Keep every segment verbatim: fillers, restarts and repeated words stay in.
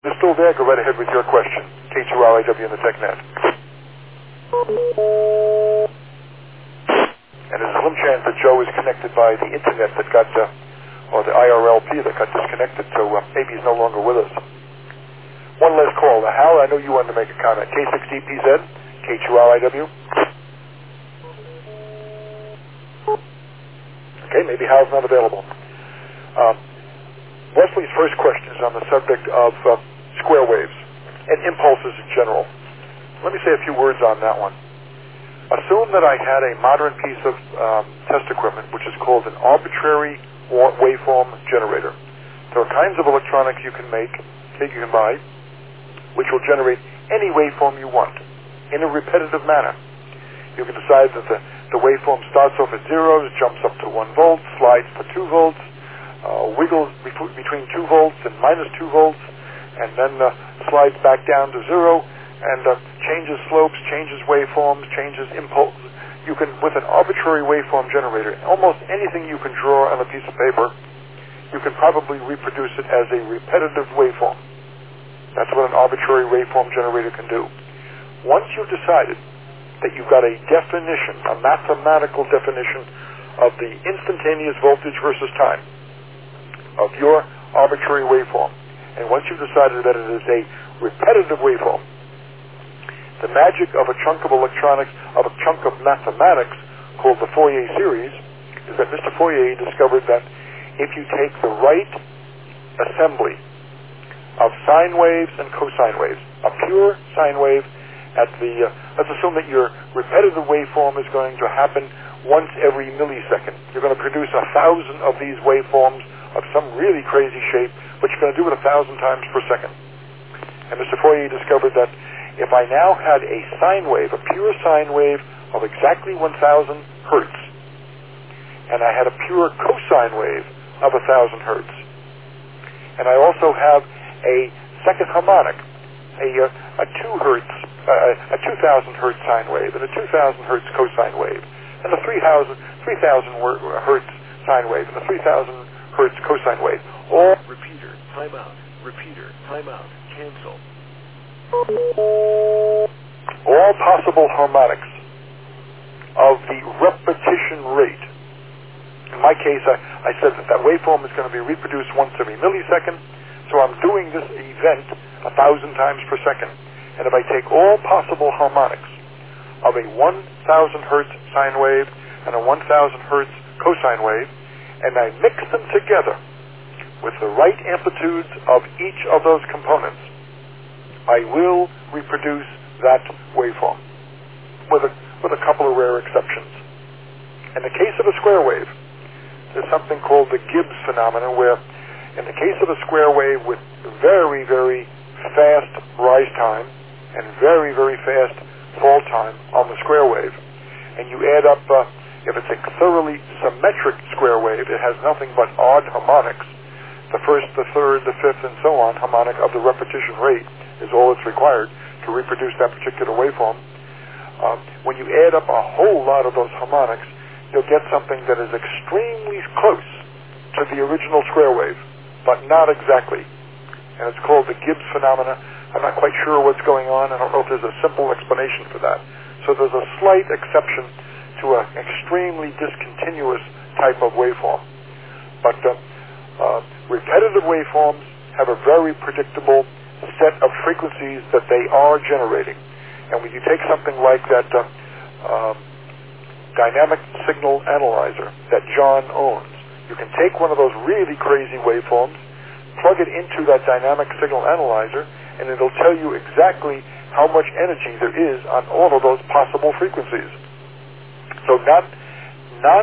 You're still there, go right ahead with your question. K two R I W in the TechNet. And there's a slim chance that Joe is connected by the internet that got, uh, or the I R L P that got disconnected, so uh, maybe he's no longer with us. One last call. Now, Hal, I know you wanted to make a comment. K six D P Z, K two R I W. Okay, maybe Hal's not available. Um, Wesley's first question is on the subject of uh, square waves and impulses in general. Let me say a few words on that one. Assume that I had a modern piece of um, test equipment which is called an arbitrary waveform generator. There are kinds of electronics you can make, that you can buy, which will generate any waveform you want in a repetitive manner. You can decide that the, the waveform starts off at zeros, jumps up to one volt, slides to two volts, uh, wiggles be- between two volts and minus two volts, and then uh, slides back down to zero, and uh, changes slopes, changes waveforms, changes impulse. You can, with an arbitrary waveform generator, almost anything you can draw on a piece of paper, you can probably reproduce it as a repetitive waveform. That's what an arbitrary waveform generator can do. Once you've decided that you've got a definition, a mathematical definition of the instantaneous voltage versus time of your arbitrary waveform, and once you've decided that it is a repetitive waveform, the magic of a chunk of electronics, of a chunk of mathematics called the Fourier series, is that Mister Fourier discovered that if you take the right assembly of sine waves and cosine waves, a pure sine wave at the, uh, let's assume that your repetitive waveform is going to happen once every millisecond. You're going to produce a thousand of these waveforms of some really crazy shape, but you're going to do it a thousand times per second. And Mister Fourier discovered that if I now had a sine wave, a pure sine wave of exactly one thousand hertz, and I had a pure cosine wave of one thousand hertz, and I also have a second harmonic, a, uh, a two hertz, uh, a two thousand hertz sine wave, and a two thousand hertz cosine wave, and a three thousand hertz sine wave, and a three thousand hertz cosine wave. All repeater, timeout, repeater, timeout, cancel. All possible harmonics of the repetition rate. In my case, I, I said that that waveform is going to be reproduced once every millisecond, so I'm doing this event a thousand times per second. And if I take all possible harmonics of a one thousand hertz sine wave and a one thousand hertz cosine wave, and I mix them together with the right amplitudes of each of those components, I will reproduce that waveform, with a, with a couple of rare exceptions. In the case of a square wave, there's something called the Gibbs phenomenon, where in the case of a square wave with very, very fast rise time and very, very fast fall time on the square wave, and you add up, uh, if it's a thoroughly symmetric square wave, it has nothing but odd harmonics, the first, the third, the fifth, and so on harmonic of the repetition rate is all that's required to reproduce that particular waveform. Um, when you add up a whole lot of those harmonics, you'll get something that is extremely close to the original square wave, but not exactly. And it's called the Gibbs phenomena. I'm not quite sure what's going on. I don't know if there's a simple explanation for that. So there's a slight exception to an extremely discontinuous type of waveform. But uh, uh, repetitive waveforms have a very predictable set of frequencies that they are generating. And when you take something like that uh, um, dynamic signal analyzer that John owns, you can take one of those really crazy waveforms, plug it into that dynamic signal analyzer, and it'll tell you exactly how much energy there is on all of those possible frequencies. So non, non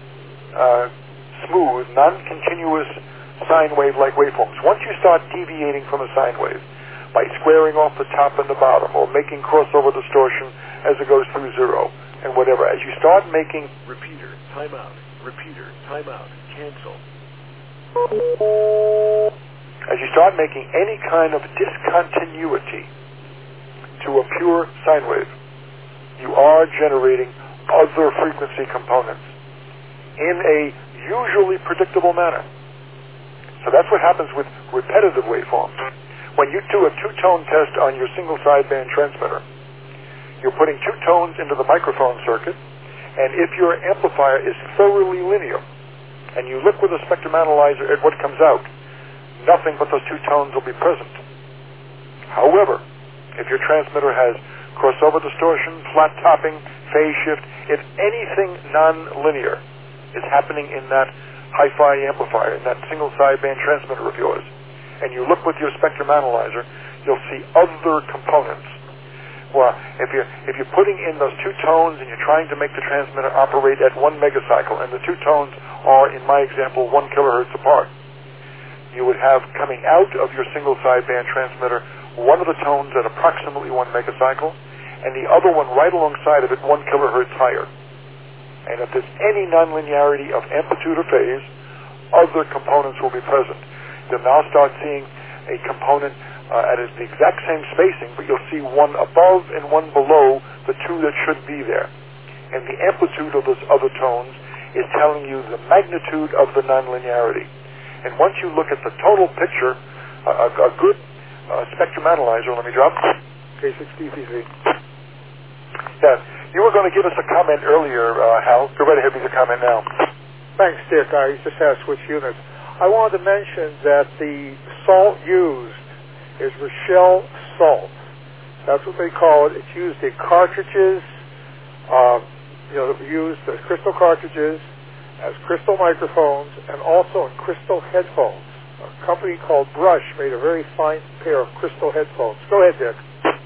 uh, smooth, non-continuous sine wave-like waveforms. Once you start deviating from a sine wave by squaring off the top and the bottom, or making crossover distortion as it goes through zero, and whatever, as you start making repeater, timeout, repeater, timeout, cancel. As you start making any kind of discontinuity to a pure sine wave, you are generating other frequency components in a usually predictable manner. So that's what happens with repetitive waveforms. when you do a two-tone test on your single sideband transmitter, you're putting two tones into the microphone circuit, and if your amplifier is thoroughly linear, and you look with a spectrum analyzer at what comes out, nothing but those two tones will be present. However, if your transmitter has crossover distortion, flat topping, phase shift, if anything non-linear is happening in that hi-fi amplifier, in that single sideband transmitter of yours, and you look with your spectrum analyzer, you'll see other components. Well, if you're, if you're putting in those two tones and you're trying to make the transmitter operate at one megacycle, and the two tones are, in my example, one kilohertz apart, you would have coming out of your single sideband transmitter one of the tones at approximately one megacycle, and the other one right alongside of it one kilohertz higher. And if there's any nonlinearity of amplitude or phase, other components will be present. You'll now start seeing a component uh, at the exact same spacing, but you'll see one above and one below the two that should be there. And the amplitude of those other tones is telling you the magnitude of the nonlinearity. And once you look at the total picture, uh, a, a good uh, spectrum analyzer, let me drop, K six D P C. Yeah, you were going to give us a comment earlier, uh, Hal. Go right ahead with your comment now. Thanks, Dick. I just had to switch units. I wanted to mention that the salt used is Rochelle salt. That's what they call it. It's used in cartridges, um, you know, used as crystal cartridges, as crystal microphones, and also in crystal headphones. A company called Brush made a very fine pair of crystal headphones. Go ahead, Dick.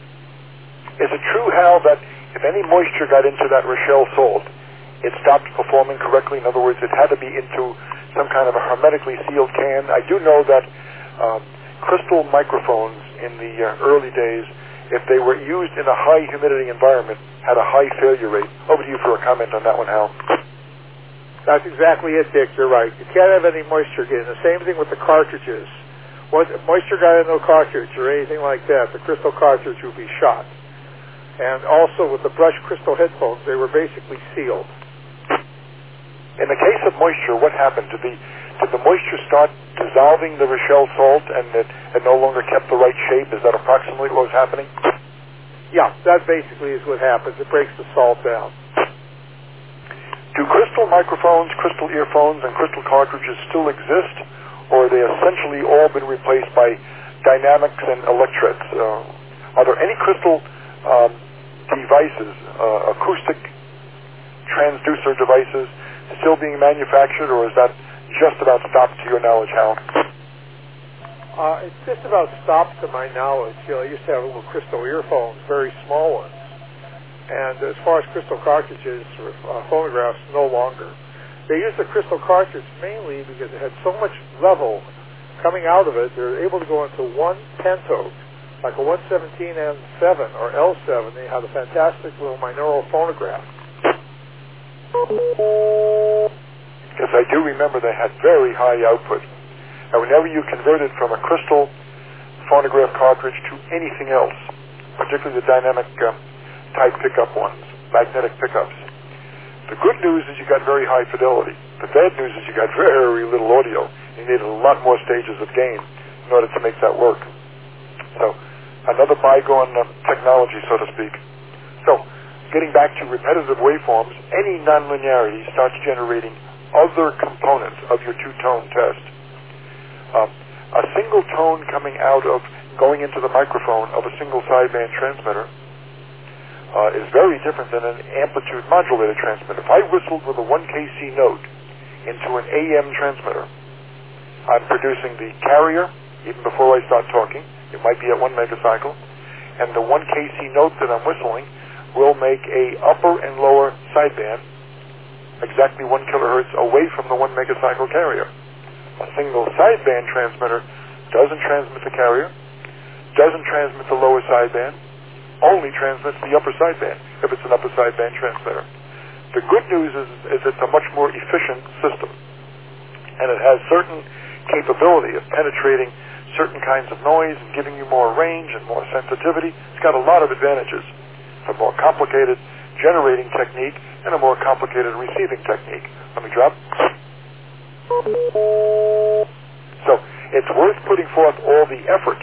Is it true, Hal, that if any moisture got into that Rochelle salt, it stopped performing correctly? In other words, it had to be into some kind of a hermetically sealed can. I do know that um, crystal microphones in the uh, early days, if they were used in a high humidity environment, had a high failure rate. Over to you for a comment on that one, Hal. That's exactly it, Dick. You're right. You can't have any moisture get in. The same thing with the cartridges. Once moisture got into a cartridge or anything like that, the crystal cartridge would be shot. And also with the Brush crystal headphones, they were basically sealed. In the case of moisture, what happened? Did the, did the moisture start dissolving the Rochelle salt and it, it no longer kept the right shape? Is that approximately what was happening? Yeah, that basically is what happens. It breaks the salt down. Do crystal microphones, crystal earphones, and crystal cartridges still exist, or are they essentially all been replaced by dynamics and electrets? Uh, are there any crystal um, devices, uh, acoustic transducer devices, still being manufactured, or is that just about stopped to your knowledge, Hal? Uh, it's just about stopped to my knowledge. You know, I used to have little crystal earphones, very small ones. And as far as crystal cartridges or uh, phonographs, no longer. They use the crystal cartridge mainly because it had so much level coming out of it. They're able to go into one pentode, like a one seventeen M seven or L seven. They have a fantastic little binaural phonograph. Because I do remember they had very high output. And whenever you converted from a crystal phonograph cartridge to anything else, particularly the dynamic uh, type pickup ones, magnetic pickups, the good news is you got very high fidelity. The bad news is you got very little audio. You needed a lot more stages of gain in order to make that work. So, another bygone um, technology, so to speak. So, getting back to repetitive waveforms, any nonlinearity starts generating other components of your two-tone test. Um, a single tone coming out of going into the microphone of a single sideband transmitter uh, is very different than an amplitude modulated transmitter. If I whistled with a one K C note into an A M transmitter, I'm producing the carrier even before I start talking. It might be at one megacycle, and the one K C note that I'm whistling will make a upper and lower sideband exactly one kilohertz away from the one megacycle carrier. A single sideband transmitter doesn't transmit the carrier, doesn't transmit the lower sideband, only transmits the upper sideband if it's an upper sideband transmitter. The good news is, is it's a much more efficient system, and it has certain capability of penetrating certain kinds of noise and giving you more range and more sensitivity. It's got a lot of advantages. It's a more complicated generating technique and a more complicated receiving technique. Let me drop. So it's worth putting forth all the effort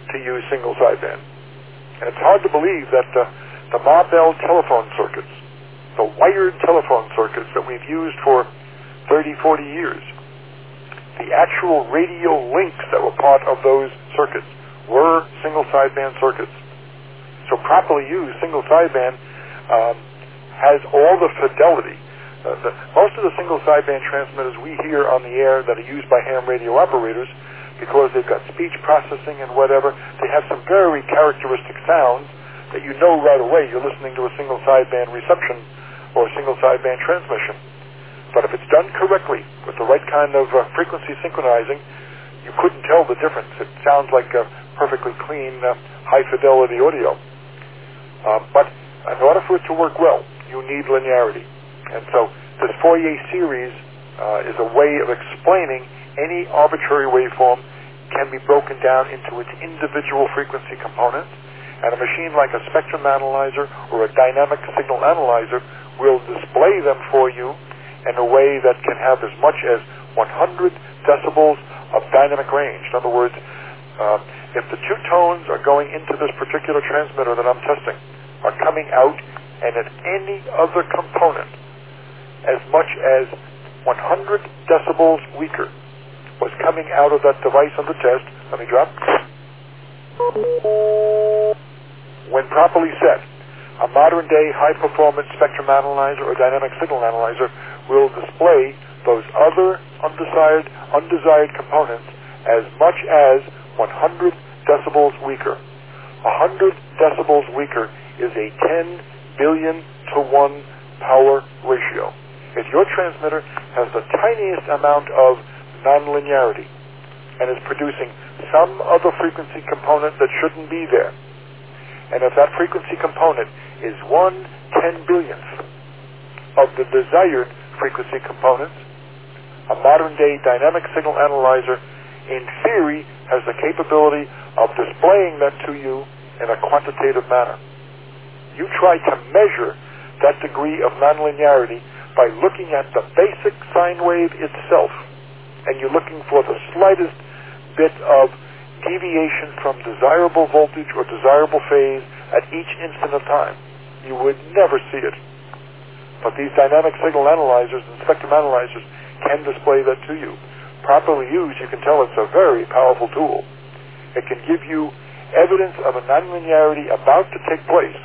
to use single sideband. And it's hard to believe that uh, the Mar-Bell telephone circuits, the wired telephone circuits that we've used for thirty, forty years, the actual radio links that were part of those circuits were single sideband circuits. So properly used, single sideband um, has all the fidelity. Uh, the, most of the single sideband transmitters we hear on the air that are used by ham radio operators, because they've got speech processing and whatever, they have some very characteristic sounds that you know right away you're listening to a single sideband reception or a single sideband transmission. But if it's done correctly with the right kind of uh, frequency synchronizing, you couldn't tell the difference. It sounds like a perfectly clean, uh, high-fidelity audio. Um, but in order for it to work well, you need linearity. And so this Fourier series uh, is a way of explaining any arbitrary waveform can be broken down into its individual frequency components, and a machine like a spectrum analyzer or a dynamic signal analyzer will display them for you in a way that can have as much as one hundred decibels of dynamic range. In other words, uh, if the two tones are going into this particular transmitter that I'm testing are coming out, and at any other component as much as one hundred decibels weaker was coming out of that device under test, let me drop, when properly set, a modern-day high-performance spectrum analyzer or dynamic signal analyzer will display those other undesired, undesired components as much as one hundred decibels weaker. one hundred decibels weaker is a ten billion to one power ratio. If your transmitter has the tiniest amount of nonlinearity and is producing some other frequency component that shouldn't be there, and if that frequency component is one ten billionth of the desired frequency components, a modern-day dynamic signal analyzer, in theory, has the capability of displaying that to you in a quantitative manner. You try to measure that degree of nonlinearity by looking at the basic sine wave itself, and you're looking for the slightest bit of deviation from desirable voltage or desirable phase at each instant of time. You would never see it. But these dynamic signal analyzers and spectrum analyzers can display that to you. Properly used, you can tell it's a very powerful tool. It can give you evidence of a nonlinearity about to take place.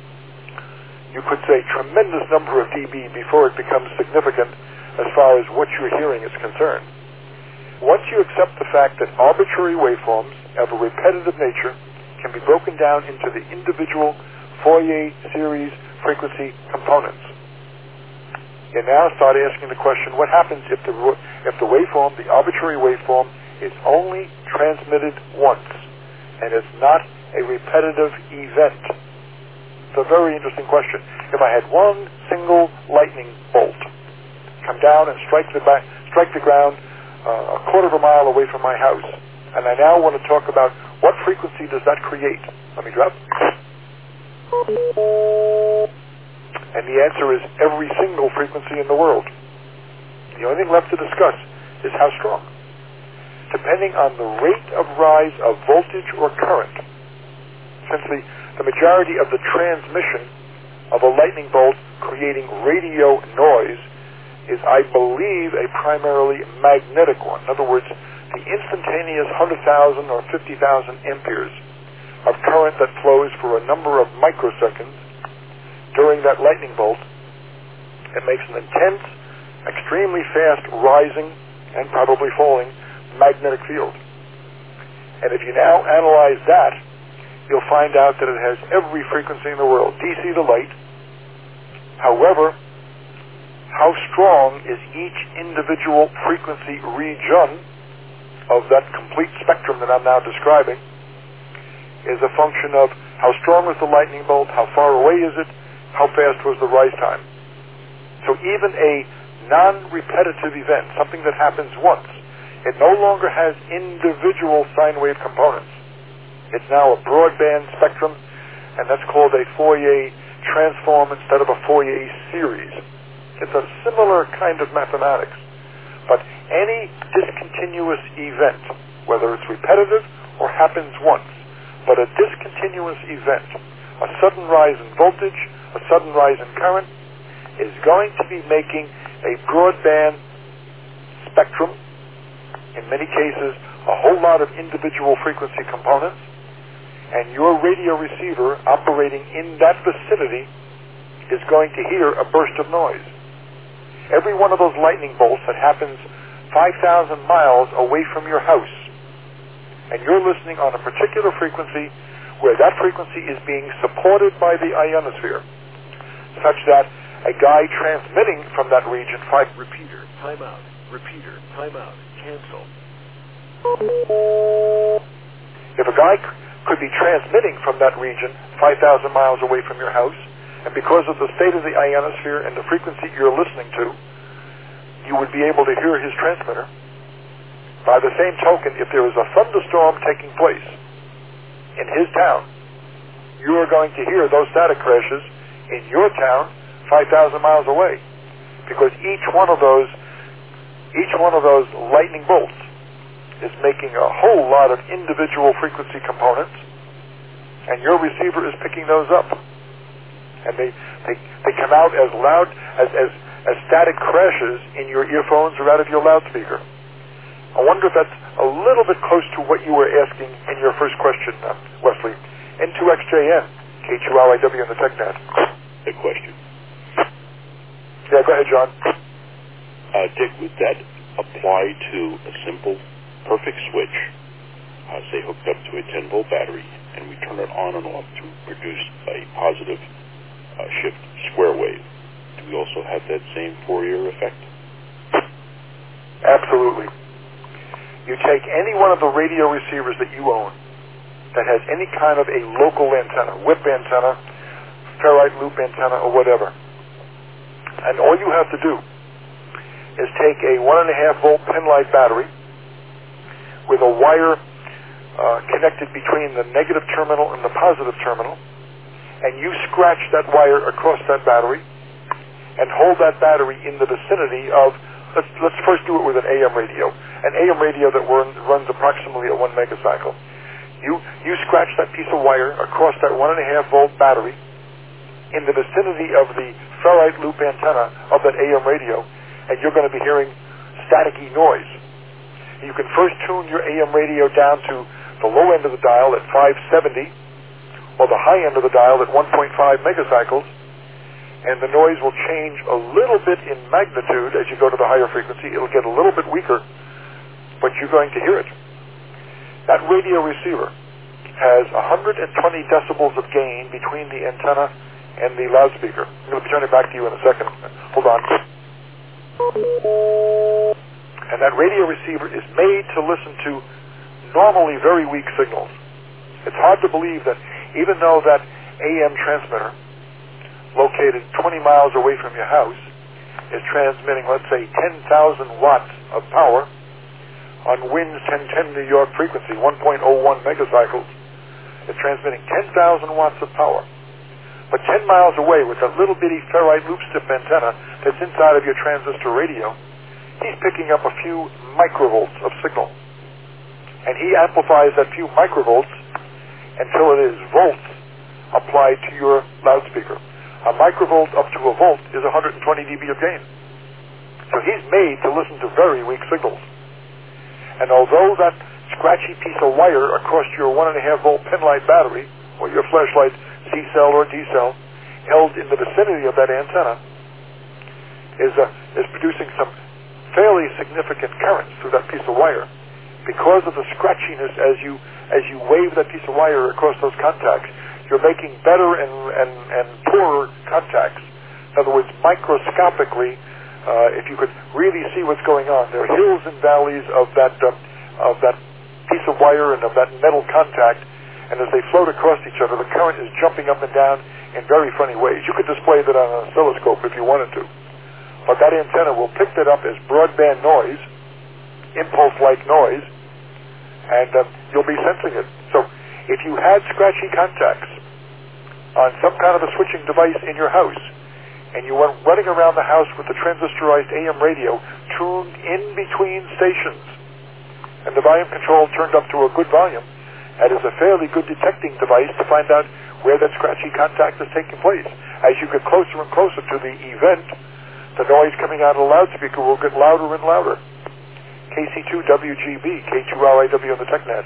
You could say tremendous number of dB before it becomes significant as far as what you're hearing is concerned. Once you accept the fact that arbitrary waveforms of a repetitive nature can be broken down into the individual Fourier series frequency components, you now start asking the question, what happens if the, if the waveform, the arbitrary waveform, is only transmitted once and it's not a repetitive event? It's a very interesting question. If I had one single lightning bolt come down and strike the back, strike the ground uh, a quarter of a mile away from my house, and I now want to talk about what frequency does that create? Let me drop. And the answer is every single frequency in the world. The only thing left to discuss is how strong. Depending on the rate of rise of voltage or current, since the The majority of the transmission of a lightning bolt creating radio noise is, I believe, a primarily magnetic one. In other words, the instantaneous one hundred thousand or fifty thousand amperes of current that flows for a number of microseconds during that lightning bolt, it makes an intense, extremely fast rising and probably falling magnetic field. And if you now analyze that, you'll find out that it has every frequency in the world, D C to light. However, how strong is each individual frequency region of that complete spectrum that I'm now describing is a function of how strong was the lightning bolt, how far away is it, how fast was the rise time. So even a non-repetitive event, something that happens once, it no longer has individual sine wave components. It's now a broadband spectrum, and that's called a Fourier transform instead of a Fourier series. It's a similar kind of mathematics. But any discontinuous event, whether it's repetitive or happens once, but a discontinuous event, a sudden rise in voltage, a sudden rise in current, is going to be making a broadband spectrum, in many cases, a whole lot of individual frequency components, and your radio receiver operating in that vicinity is going to hear a burst of noise. Every one of those lightning bolts that happens five thousand miles away from your house, and you're listening on a particular frequency where that frequency is being supported by the ionosphere, such that a guy transmitting from that region, five Repeater, timeout. Repeater, timeout. Cancel. If a guy c- could be transmitting from that region five thousand miles away from your house, and because of the state of the ionosphere and the frequency you're listening to, you would be able to hear his transmitter. By the same token, if there is a thunderstorm taking place in his town, you are going to hear those static crashes in your town five thousand miles away, because each one of those each one of those lightning bolts is making a whole lot of individual frequency components, and your receiver is picking those up. And they, they, they come out as loud as, as, as static crashes in your earphones or out of your loudspeaker. I wonder if that's a little bit close to what you were asking in your first question, uh, Wesley. N two X J N, K two L I W in the TechNet. A question. Yeah, go ahead, John. Uh, Dick, would that apply to a simple perfect switch, uh, say hooked up to a ten volt battery, and we turn it on and off to produce a positive uh, shift square wave? Do we also have that same Fourier effect? Absolutely. You take any one of the radio receivers that you own that has any kind of a local antenna, whip antenna, ferrite loop antenna, or whatever, and all you have to do is take a one and a half volt penlight battery with a wire uh, connected between the negative terminal and the positive terminal, and you scratch that wire across that battery and hold that battery in the vicinity of, let's, let's first do it with an A M radio, an A M radio that run, runs approximately at one megacycle. You, you scratch that piece of wire across that one and a half volt battery in the vicinity of the ferrite loop antenna of that A M radio, and you're going to be hearing staticky noise. You can first tune your A M radio down to the low end of the dial at five seventy, or the high end of the dial at one point five megacycles, and the noise will change a little bit in magnitude as you go to the higher frequency. It'll get a little bit weaker, but you're going to hear it. That radio receiver has one hundred twenty decibels of gain between the antenna and the loudspeaker. I'm going to turn it back to you in a second. Hold on. And that radio receiver is made to listen to normally very weak signals. It's hard to believe that even though that A M transmitter, located twenty miles away from your house, is transmitting, let's say, ten thousand watts of power on WINS ten ten New York frequency, one point oh one megacycles, it's transmitting ten thousand watts of power. But ten miles away with that little bitty ferrite loop strip antenna that's inside of your transistor radio, he's picking up a few microvolts of signal. And he amplifies that few microvolts until it is volts applied to your loudspeaker. A microvolt up to a volt is one hundred twenty decibels of gain. So he's made to listen to very weak signals. And although that scratchy piece of wire across your one and a half volt penlight battery, or your flashlight C cell or D cell, held in the vicinity of that antenna, is uh, is producing some fairly significant currents through that piece of wire, because of the scratchiness as you as you wave that piece of wire across those contacts. You're making better and and, and poorer contacts. In other words, microscopically, uh, if you could really see what's going on, there are hills and valleys of that uh, of that piece of wire and of that metal contact, and as they float across each other, the current is jumping up and down in very funny ways. You could display that on an oscilloscope if you wanted to, but that antenna will pick that up as broadband noise, impulse-like noise, and uh, you'll be sensing it. So if you had scratchy contacts on some kind of a switching device in your house, and you went running around the house with the transistorized A M radio tuned in between stations, and the volume control turned up to a good volume, and is a fairly good detecting device to find out where that scratchy contact is taking place. As you get closer and closer to the event, the noise coming out of the loudspeaker will get louder and louder. K C two W G B, K two L I W on the TechNet.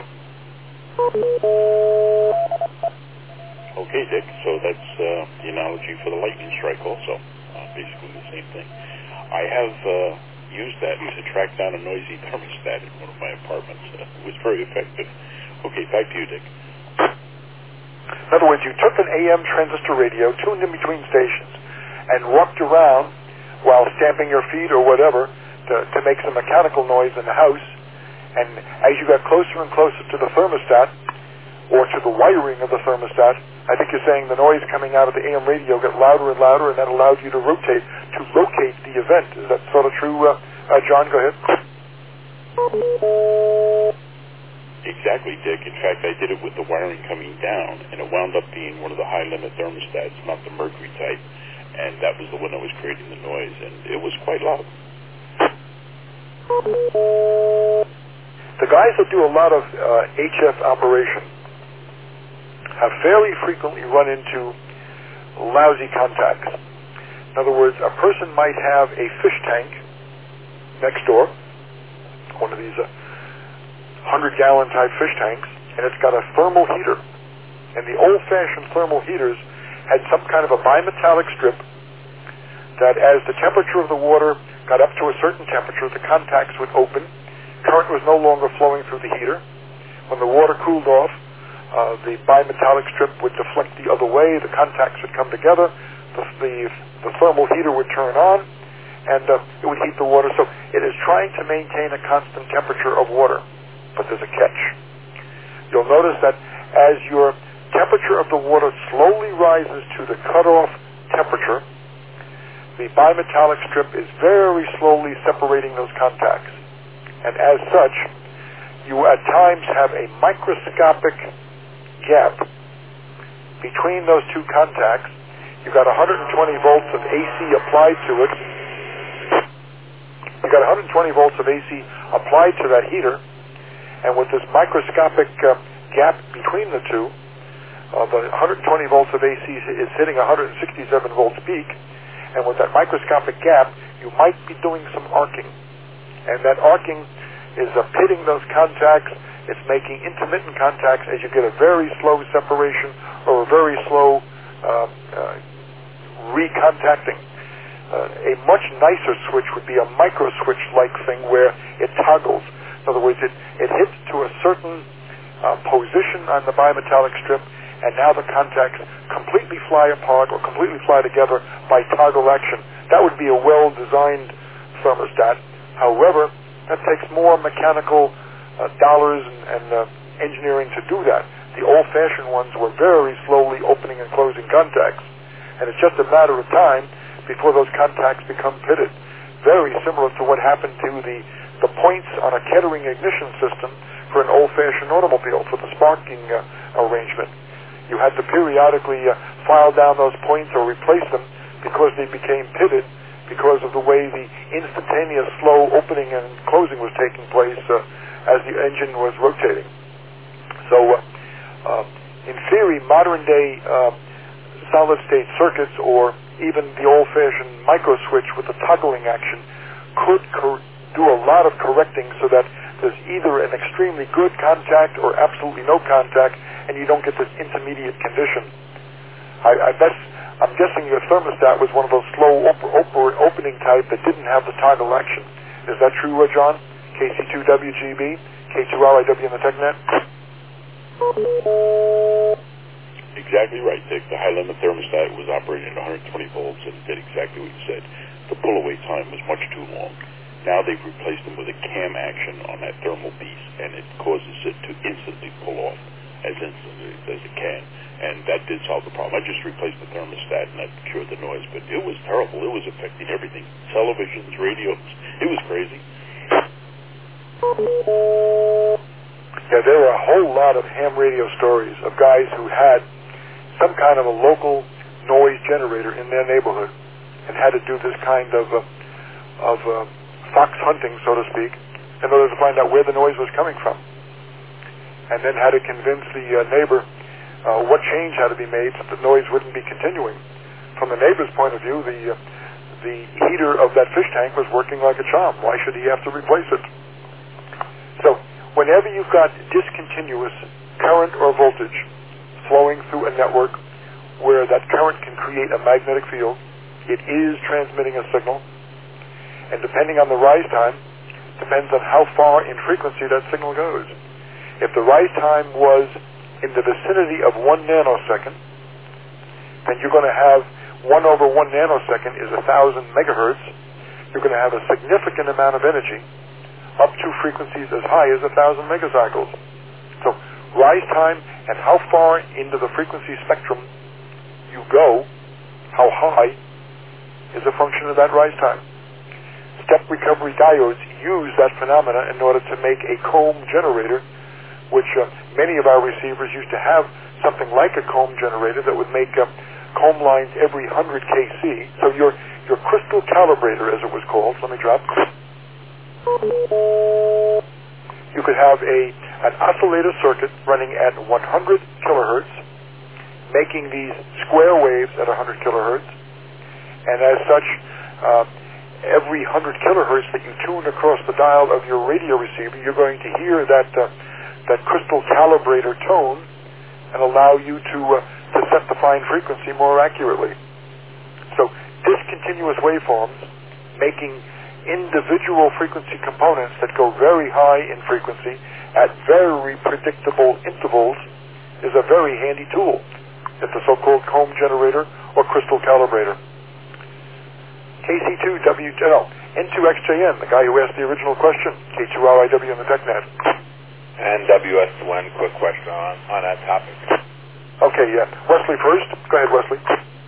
Okay, Dick, so that's uh, the analogy for the lightning strike also. Uh, basically the same thing. I have uh, used that to track down a noisy thermostat in one of my apartments. Uh, it was very effective. Okay, back to you, Dick. In other words, you took an A M transistor radio, tuned in between stations, and walked around while stamping your feet or whatever to, to make some mechanical noise in the house. And as you got closer and closer to the thermostat, or to the wiring of the thermostat, I think you're saying the noise coming out of the A M radio got louder and louder, and that allowed you to rotate, to locate the event. Is that sort of true, uh, uh, John? Go ahead. Exactly, Dick. In fact, I did it with the wiring coming down, and it wound up being one of the high-limit thermostats, not the Mercury type, and that was the one that was creating the noise, and it was quite loud. The guys that do a lot of uh, H F operation have fairly frequently run into lousy contacts. In other words, a person might have a fish tank next door, one of these uh, hundred-gallon type fish tanks, and it's got a thermal heater. And the old-fashioned thermal heaters had some kind of a bimetallic strip that as the temperature of the water got up to a certain temperature, the contacts would open. Current was no longer flowing through the heater. When the water cooled off, uh, the bimetallic strip would deflect the other way, the contacts would come together, the, the, the thermal heater would turn on, and uh, it would heat the water. So it is trying to maintain a constant temperature of water. But there's a catch. You'll notice that as your temperature of the water slowly rises to the cutoff temperature, the bimetallic strip is very slowly separating those contacts. And as such, you at times have a microscopic gap between those two contacts. You've got one hundred twenty volts of A C applied to it. You've got one hundred twenty volts of A C applied to that heater. And with this microscopic uh, gap between the two, uh, the one hundred twenty volts of A C is hitting one hundred sixty-seven volts peak. And with that microscopic gap, you might be doing some arcing. And that arcing is uh, pitting those contacts. It's making intermittent contacts as you get a very slow separation or a very slow uh, uh, recontacting. Uh, a much nicer switch would be a micro switch-like thing where it toggles. In other words, it, it hits to a certain uh, position on the bimetallic strip, and now the contacts completely fly apart or completely fly together by toggle action. That would be a well-designed thermostat. However, that takes more mechanical uh, dollars and, and uh, engineering to do that. The old-fashioned ones were very slowly opening and closing contacts, and it's just a matter of time before those contacts become pitted. Very similar to what happened to the, the points on a Kettering ignition system for an old-fashioned automobile, for the sparking uh, arrangement. You had to periodically uh, file down those points or replace them because they became pitted because of the way the instantaneous slow opening and closing was taking place uh, as the engine was rotating. So, uh, uh, in theory, modern-day uh, solid-state circuits or even the old-fashioned micro-switch with the toggling action could cor- do a lot of correcting so that there's either an extremely good contact or absolutely no contact, and you don't get this intermediate condition. I, I bet, I'm guessing your thermostat was one of those slow op- op- opening type that didn't have the toggle action. Is that true, uh, John? K C two W G B, K two L I W in the TechNet? Exactly right, Dick. The high-limit thermostat was operating at one hundred twenty volts and did exactly what you said. The pull-away time was much too long. Now they've replaced them with a cam action on that thermal piece, and it causes it to instantly pull off as instantly as it can. And that did solve the problem. I just replaced the thermostat, and that cured the noise. But it was terrible. It was affecting everything. Televisions, radios. It was crazy. Yeah, there were a whole lot of ham radio stories of guys who had some kind of a local noise generator in their neighborhood and had to do this kind of uh, of uh, fox hunting, so to speak, in order to find out where the noise was coming from. and then had to convince the uh, neighbor uh, what change had to be made so the noise wouldn't be continuing. From the neighbor's point of view, the uh, the heater of that fish tank was working like a charm. Why should he have to replace it? So whenever you've got discontinuous current or voltage flowing through a network where that current can create a magnetic field, it is transmitting a signal, and depending on the rise time, depends on how far in frequency that signal goes. If the rise time was in the vicinity of one nanosecond, then you're going to have one over one nanosecond is a thousand megahertz. You're going to have a significant amount of energy up to frequencies as high as a thousand megacycles. So rise time and how far into the frequency spectrum you go, how high, is a function of that rise time. Step recovery diodes use that phenomena in order to make a comb generator, which uh, many of our receivers used to have something like a comb generator that would make uh, comb lines every one hundred K C. So your your crystal calibrator, as it was called, let me drop. You could have a an oscillator circuit running at one hundred kilohertz, making these square waves at one hundred kilohertz, and as such, uh, every one hundred kilohertz that you tune across the dial of your radio receiver, you're going to hear that uh, that crystal calibrator tone and allow you to uh, to set the fine frequency more accurately. So discontinuous waveforms making individual frequency components that go very high in frequency at very predictable intervals is a very handy tool. It's the so-called comb generator or crystal calibrator. K C two W, no, N two X J N, the guy who asked the original question, K two R I W in the TechNet. And W S one, quick question on, on that topic. Okay, yeah. Wesley first. Go ahead, Wesley.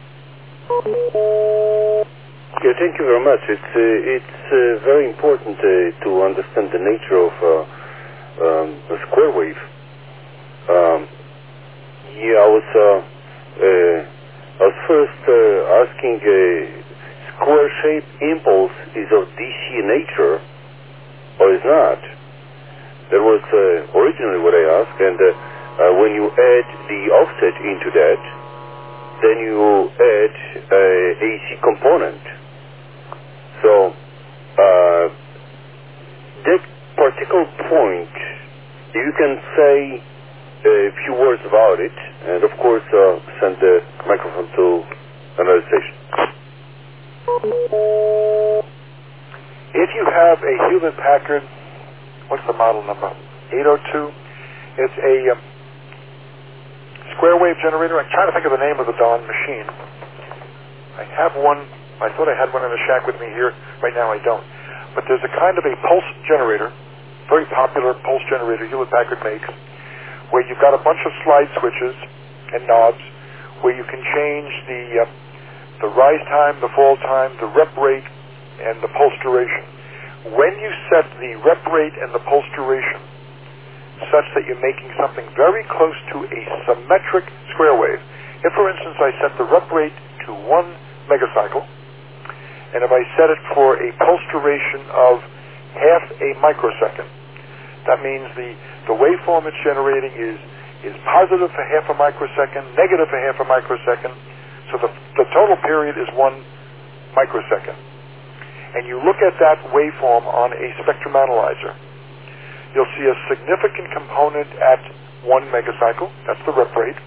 Yeah, thank you very much. It's uh, it's uh, very important uh, to understand the nature of uh, um, a square wave. Um, yeah, I was uh, uh, I was first uh, asking. Uh, Square shape impulse is of D C nature or is not? That was uh, originally what I asked, and uh, uh, when you add the offset into that, then you add uh, A C component. So uh, that particular point, you can say a few words about it, and of course uh, send the microphone to another station. If you have a Hewlett-Packard, what's the model number? eight oh two. It's a um, square wave generator. I'm trying to think of the name of the darn machine. I have one. I thought I had one in the shack with me here. Right now I don't. But there's a kind of a pulse generator, very popular pulse generator Hewlett-Packard makes, where you've got a bunch of slide switches and knobs where you can change the uh, the rise time, the fall time, the rep rate, and the pulse duration. When you set the rep rate and the pulse duration such that you're making something very close to a symmetric square wave, if, for instance, I set the rep rate to one megacycle, and if I set it for a pulse duration of half a microsecond, that means the, the waveform it's generating is, is positive for half a microsecond, negative for half a microsecond, so the, the total period is one microsecond. And you look at that waveform on a spectrum analyzer, you'll see a significant component at one megacycle, that's the rep rate.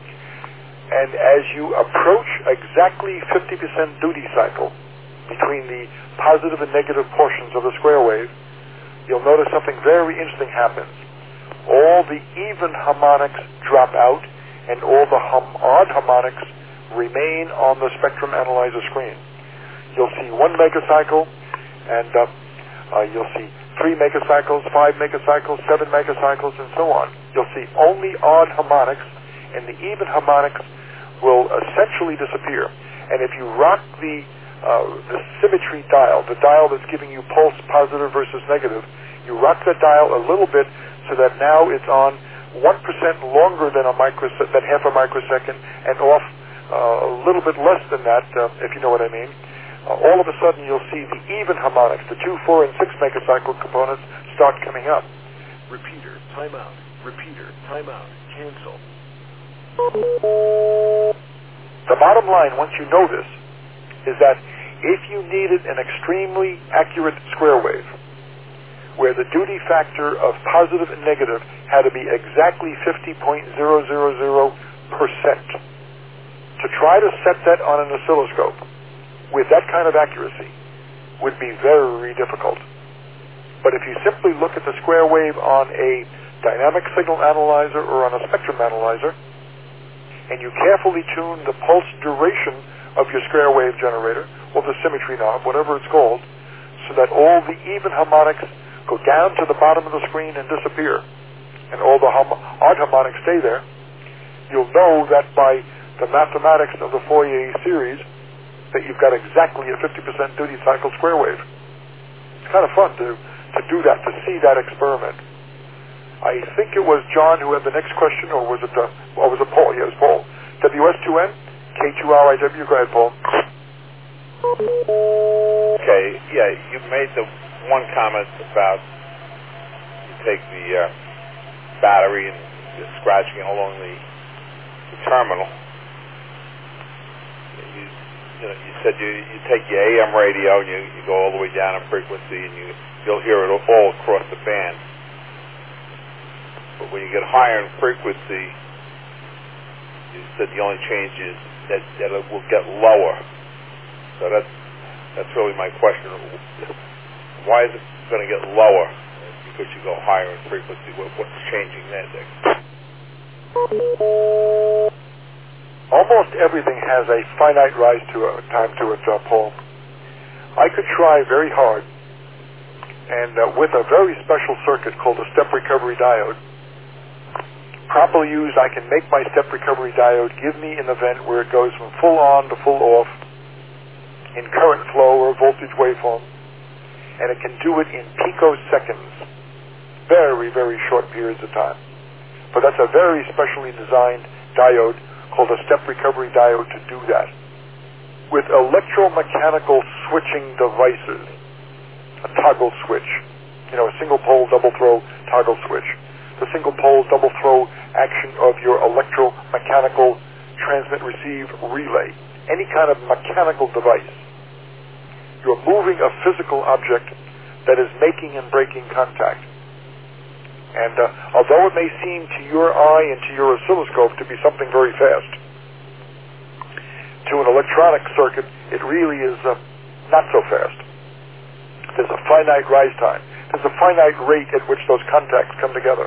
And as you approach exactly fifty percent duty cycle between the positive and negative portions of the square wave, you'll notice something very interesting happens. All the even harmonics drop out, and all the hum- odd harmonics remain on the spectrum analyzer screen. You'll see one megacycle, and uh, uh, you'll see three megacycles, five megacycles, seven megacycles, and so on. You'll see only odd harmonics, and the even harmonics will essentially disappear. And if you rock the uh, the symmetry dial, the dial that's giving you pulse positive versus negative, you rock that dial a little bit so that now it's on one percent longer than a microsecond, than half a microsecond, and off Uh, a little bit less than that, uh, if you know what I mean. Uh, all of a sudden you'll see the even harmonics, the two, four, and six megacycle components start coming up. Repeater, timeout, Repeater. Timeout. Cancel. The bottom line, once you know this, is that if you needed an extremely accurate square wave, where the duty factor of positive and negative had to be exactly fifty point zero zero zero percent, to try to set that on an oscilloscope with that kind of accuracy would be very difficult. But if you simply look at the square wave on a dynamic signal analyzer or on a spectrum analyzer, and you carefully tune the pulse duration of your square wave generator, or the symmetry knob, whatever it's called, so that all the even harmonics go down to the bottom of the screen and disappear, and all the hum- odd harmonics stay there, you'll know that by the mathematics of the Fourier series that you've got exactly a fifty percent duty cycle square wave. It's kind of fun to, to do that, to see that experiment. I think it was John who had the next question, or was it, uh, or was it Paul? Yeah, it was Paul. W S two N, K two R I W. Go ahead, Paul. Okay, yeah, you made the one comment about you take the uh, battery and you're scratching it along the, the terminal. You, you, know, you said you, you take your A M radio and you, you go all the way down in frequency and you, you'll hear it all across the band. But when you get higher in frequency, you said the only change is that, that it will get lower. So that's that's really my question. Why is it going to get lower? Because you go higher in frequency. What, what's changing there, Dick? Almost everything has a finite rise to a time to it, uh, Paul. I could try very hard, and uh, with a very special circuit called a step recovery diode, properly used, I can make my step recovery diode give me an event where it goes from full on to full off in current flow or voltage waveform, and it can do it in picoseconds, very, very short periods of time. But that's a very specially designed diode called a step recovery diode to do that. With electromechanical switching devices, a toggle switch, you know, a single pole double throw toggle switch, the single pole double throw action of your electromechanical transmit receive relay, any kind of mechanical device. You're moving a physical object that is making and breaking contact. And uh, although it may seem to your eye and to your oscilloscope to be something very fast, to an electronic circuit, it really is uh, not so fast. There's a finite rise time. There's a finite rate at which those contacts come together.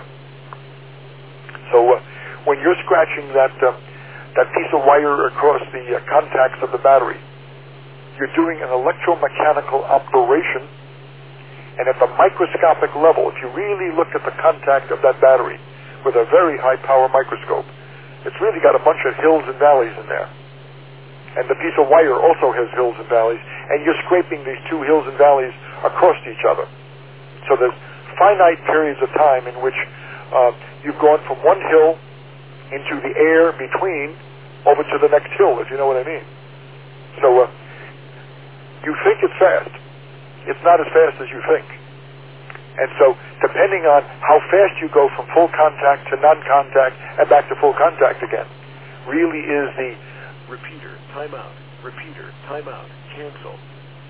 So uh, when you're scratching that uh, that piece of wire across the uh, contacts of the battery, you're doing an electromechanical operation, and at the microscopic level, if you really look at the contact of that battery with a very high power microscope, it's really got a bunch of hills and valleys in there. And the piece of wire also has hills and valleys, and you're scraping these two hills and valleys across each other. So there's finite periods of time in which uh, you've gone from one hill into the air between over to the next hill, if you know what I mean. So uh, you think it's fast. It's not as fast as you think. And so depending on how fast you go from full contact to non-contact and back to full contact again, really is the repeater, timeout, repeater, timeout, cancel.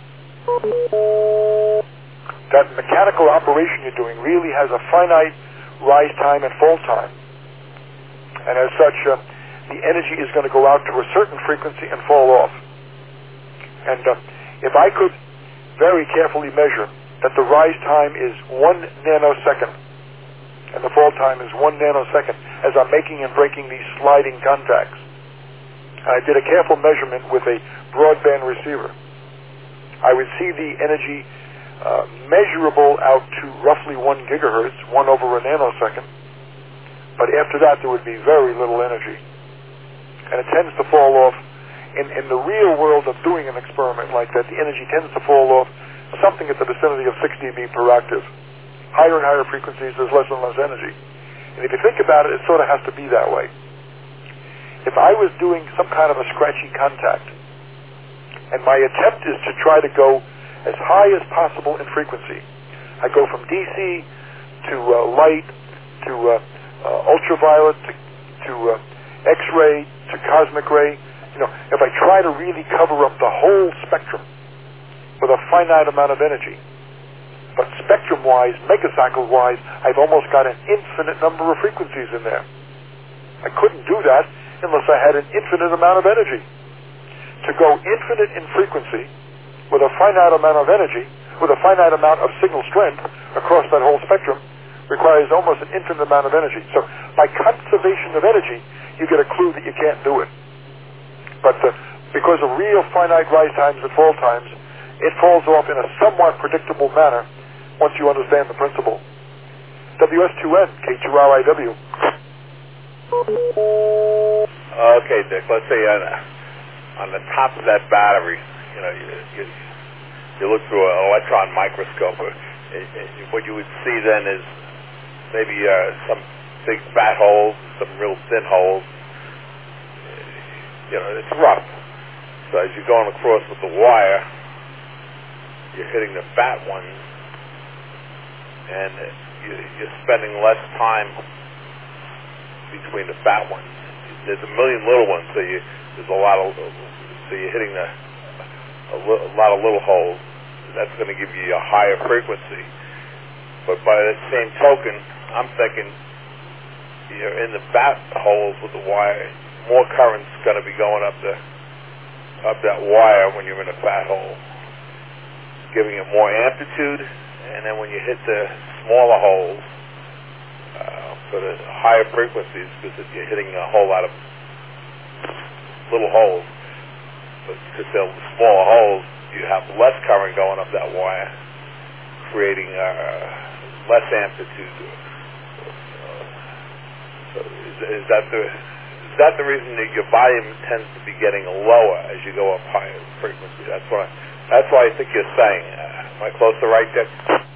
That mechanical operation you're doing really has a finite rise time and fall time. And as such, uh, the energy is going to go out to a certain frequency and fall off. And uh, if I could very carefully measure that the rise time is one nanosecond and the fall time is one nanosecond as I'm making and breaking these sliding contacts, and I did a careful measurement with a broadband receiver, I would see the energy uh, measurable out to roughly one gigahertz, one over a nanosecond. But after that, there would be very little energy. And it tends to fall off. In, in the real world of doing an experiment like that, the energy tends to fall off something at the vicinity of six decibels per octave. Higher and higher frequencies, there's less and less energy. And if you think about it, it sort of has to be that way. If I was doing some kind of a scratchy contact, and my attempt is to try to go as high as possible in frequency, I go from D C to uh, light to uh, uh, ultraviolet to, to uh, X-ray to cosmic ray. You know, if I try to really cover up the whole spectrum with a finite amount of energy, but spectrum-wise, megacycle-wise, I've almost got an infinite number of frequencies in there. I couldn't do that unless I had an infinite amount of energy. To go infinite in frequency with a finite amount of energy, with a finite amount of signal strength across that whole spectrum, requires almost an infinite amount of energy. So by conservation of energy, you get a clue that you can't do it. But uh, because of real finite rise times and fall times, it falls off in a somewhat predictable manner once you understand the principle. W S two N, K two R I W. Okay, Dick, let's say on, on the top of that battery, you know, you, you, you look through an electron microscope, it, it, what you would see then is maybe uh, some big fat holes, some real thin holes. You know, it's rough. So as you're going across with the wire, you're hitting the fat ones, and you, you're spending less time between the fat ones. There's a million little ones, so you, there's a lot of, so you're hitting the, a, li, a lot of little holes. That's going to give you a higher frequency. But by that same token, I'm thinking you're in the fat holes with the wire, more current's going to be going up the up that wire when you're in a fat hole, giving it more amplitude. And then when you hit the smaller holes, uh, for the higher frequencies, because you're hitting a whole lot of little holes, but because they're smaller holes, you have less current going up that wire, creating uh, less amplitude. Uh, so is, is that the is that the reason that your volume tends to be getting lower as you go up higher frequency? That's what I, that's what I think you're saying. Uh, am I close to right, Dick?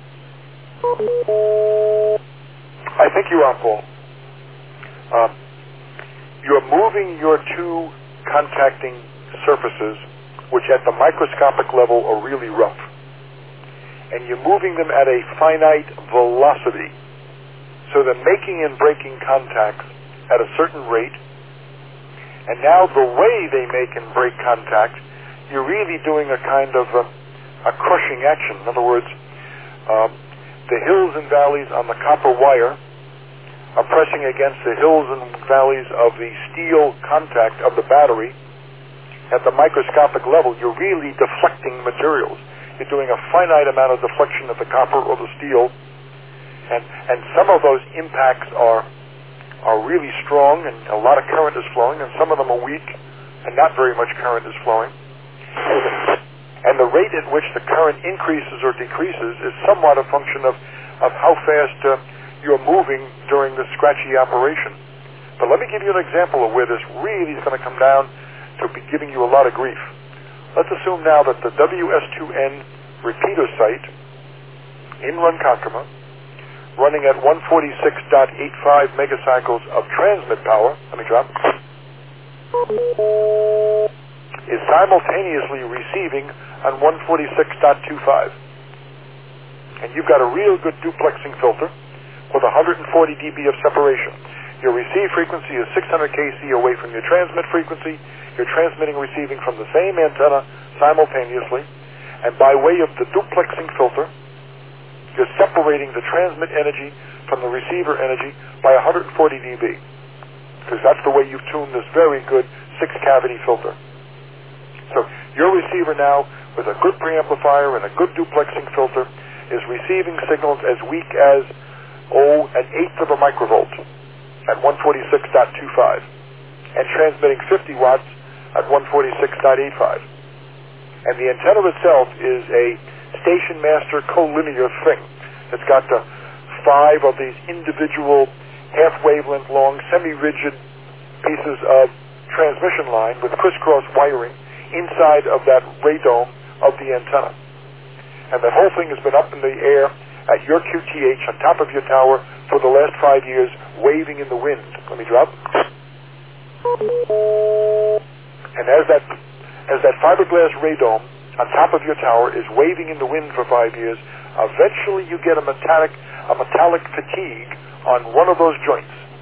I think you are, Paul. Um, you're moving your two contacting surfaces, which at the microscopic level are really rough, and you're moving them at a finite velocity. So they're making and breaking contacts at a certain rate, and now the way they make and break contact, you're really doing a kind of a, a crushing action. In other words, um, the hills and valleys on the copper wire are pressing against the hills and valleys of the steel contact of the battery. At the microscopic level, you're really deflecting materials. You're doing a finite amount of deflection of the copper or the steel, and, and some of those impacts are are really strong, and a lot of current is flowing, and some of them are weak, and not very much current is flowing. And the rate at which the current increases or decreases is somewhat a function of, of how fast uh, you're moving during the scratchy operation. But let me give you an example of where this really is going to come down to be giving you a lot of grief. Let's assume now that the W S two N repeater site in Ronkonkoma, running at one forty-six point eight five megacycles of transmit power, let me drop, is simultaneously receiving on one forty-six point two five. And you've got a real good duplexing filter with one hundred forty decibels of separation. Your receive frequency is six hundred K C away from your transmit frequency. You're transmitting, receiving from the same antenna simultaneously. And by way of the duplexing filter, you're separating the transmit energy from the receiver energy by one hundred forty decibels. Because that's the way you've tuned this very good six-cavity filter. So your receiver now, with a good preamplifier and a good duplexing filter, is receiving signals as weak as, oh, an eighth of a microvolt at one forty-six point two five, and transmitting fifty watts at one forty-six point eight five. And the antenna itself is a station master collinear thing. It's got the five of these individual half wavelength long semi-rigid pieces of transmission line with crisscross wiring inside of that radome of the antenna. And that whole thing has been up in the air at your Q T H on top of your tower for the last five years, waving in the wind. Let me drop. And as that as that fiberglass radome on top of your tower is waving in the wind for five years, eventually you get a metallic a metallic fatigue on one of those joints.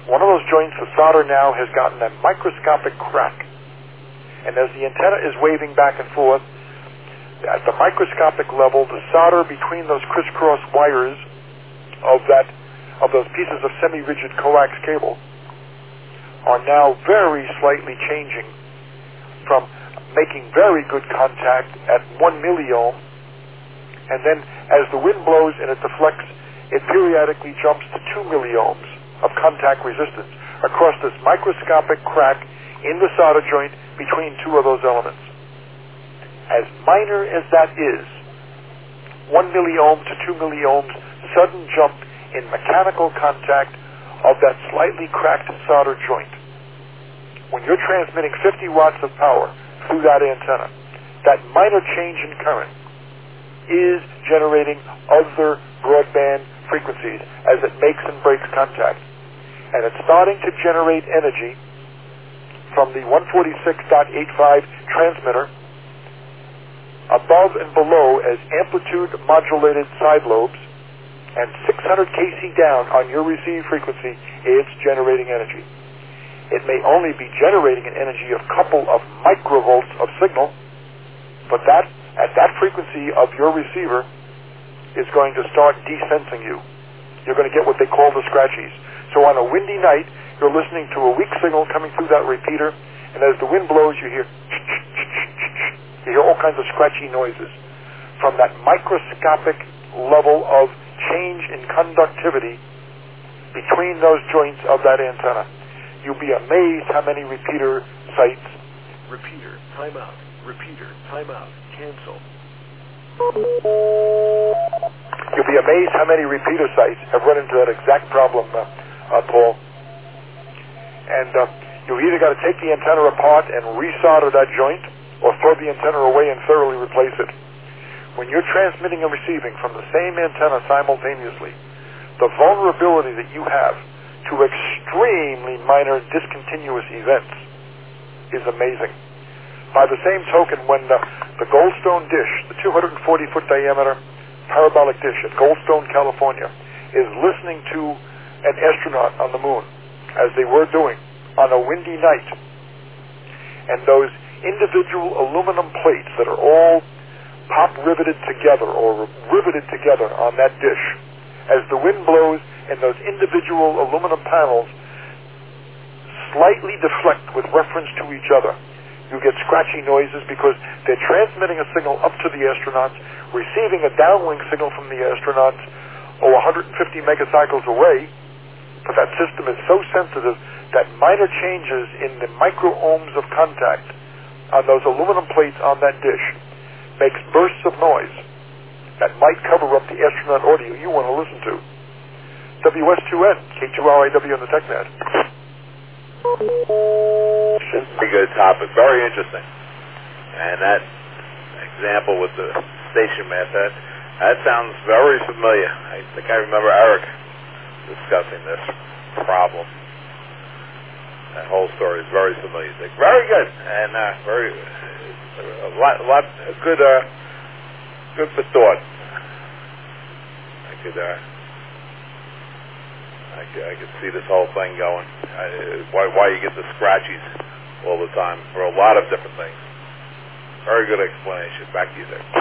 One of those joints, the solder now has gotten a microscopic crack. And as the antenna is waving back and forth, at the microscopic level, the solder between those crisscross wires of that of those pieces of semi-rigid coax cable are now very slightly changing from making very good contact at one milliohm, and then as the wind blows and it deflects, it periodically jumps to two milliohms of contact resistance across this microscopic crack in the solder joint between two of those elements. As minor as that is, one milliohm to two milliohms sudden jump in mechanical contact of that slightly cracked solder joint. When you're transmitting fifty watts of power through that antenna, that minor change in current is generating other broadband frequencies as it makes and breaks contact. And it's starting to generate energy from the one forty-six point eight five transmitter above and below as amplitude modulated side lobes, and six hundred K C down on your receive frequency, it's generating energy. It may only be generating an energy of a couple of microvolts of signal, but that at that frequency of your receiver is going to start desensing you. You're going to get what they call the scratchies. So on a windy night, you're listening to a weak signal coming through that repeater, and as the wind blows, you hear you hear all kinds of scratchy noises from that microscopic level of change in conductivity between those joints of that antenna. You'll be amazed how many repeater sites. Repeater, timeout. Repeater, timeout. Cancel. You'll be amazed how many repeater sites have run into that exact problem, uh, uh, Paul. And uh, you've either got to take the antenna apart and resolder that joint, or throw the antenna away and thoroughly replace it. When you're transmitting and receiving from the same antenna simultaneously, the vulnerability that you have to extremely minor discontinuous events is amazing. By the same token, when the, the Goldstone dish, the two hundred forty foot diameter parabolic dish at Goldstone, California, is listening to an astronaut on the moon, as they were doing on a windy night, and those individual aluminum plates that are all pop riveted together or riveted together on that dish, as the wind blows and those individual aluminum panels slightly deflect with reference to each other, you get scratchy noises because they're transmitting a signal up to the astronauts, receiving a downlink signal from the astronauts, or one hundred fifty megacycles away, but that system is so sensitive that minor changes in the micro-ohms of contact on those aluminum plates on that dish makes bursts of noise that might cover up the astronaut audio you want to listen to. W S two N, K two R I W on the TechNet. Pretty good topic, very interesting. And that example with the station master, that, that sounds very familiar. I think I remember Eric discussing this problem. That whole story is very familiar. Very good, and uh, very a lot, a lot good, uh, good for thought. I could, uh, I could, I could see this whole thing going. I, why, why you get the scratchies all the time for a lot of different things. Very good explanation. Back to you there.